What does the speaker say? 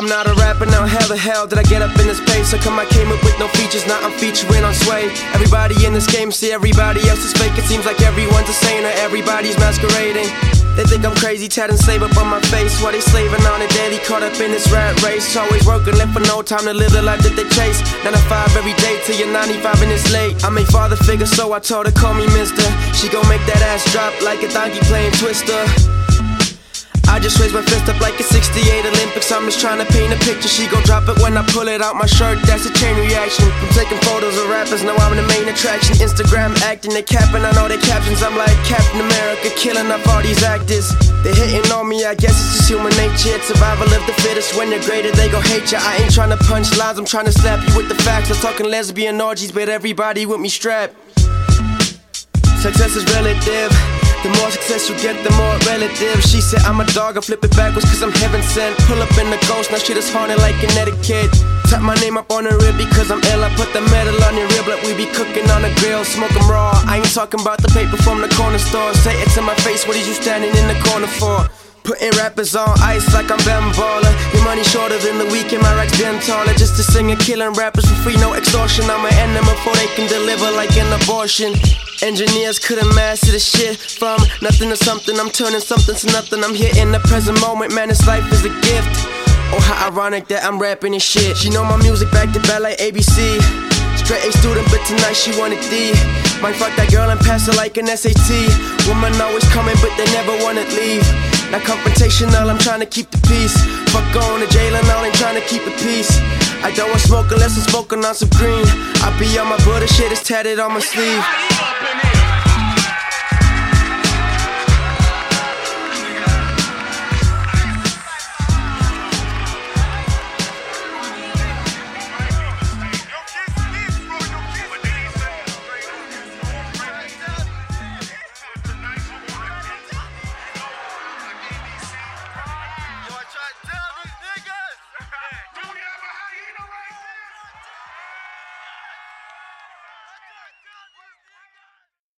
I'm not a rapper now, how the hell did I get up in this pace? How come I came up with no features, now I'm featuring on Sway? Everybody in this game see everybody else is fake. It seems like everyone's a saint or everybody's masquerading. They think I'm crazy, tatting slave up on my face while they slaving on it daily, caught up in this rat race. Always working, left for no time to live the life that they chase. 9 to 5 every day till you're 95 and it's late. I'm a father figure, so I told her call me mister. She gon' make that ass drop like a donkey playing Twister. I just raised my fist up like a 68 Olympics. I'm just trying to paint a picture. She gon' drop it when I pull it out my shirt. That's a chain reaction. I'm taking photos of rappers, now I'm the main attraction. Instagram acting, they capping, I know their captions. I'm like Captain America, killing off all these actors. They hating on me, I guess it's just human nature. It's survival of the fittest. When they're greater, they gon' hate ya. I ain't trying to punch lines, I'm trying to slap you with the facts. I'm talking lesbian orgies, but everybody with me strapped. Success is relative. The more success you get, the more relative. She said I'm a dog, I flip it backwards cause I'm heaven sent. Pull up in the ghost, now shit is haunted like Connecticut. Tap my name up on the rib because I'm ill. I put the metal on your rib like we be cooking on a grill. Smoke 'em raw, I ain't talking about the paper from the corner store. Say it to my face, what is you standing in the corner for? Putting rappers on ice like I'm Ben Baller. Your money shorter than the weekend, my racks been taller. Just to sing and killing rappers for free, no extortion. I'm an enemy before they can deliver like an abortion. Engineers couldn't master the shit. From nothing to something, I'm turning something to nothing. I'm here in the present moment, man, this life is a gift. Oh, how ironic that I'm rapping this shit. She know my music back to back like ABC. Straight A student, but tonight she wanted D. Might fuck that girl and pass her like an SAT. Women always coming, but they never wanna leave. Not confrontational, I'm trying to keep the peace. Fuck going to jail and all, ain't trying to keep it peace. I don't want smoke unless I'm smoking on some green. I be on my butter, shit is tatted on my sleeve.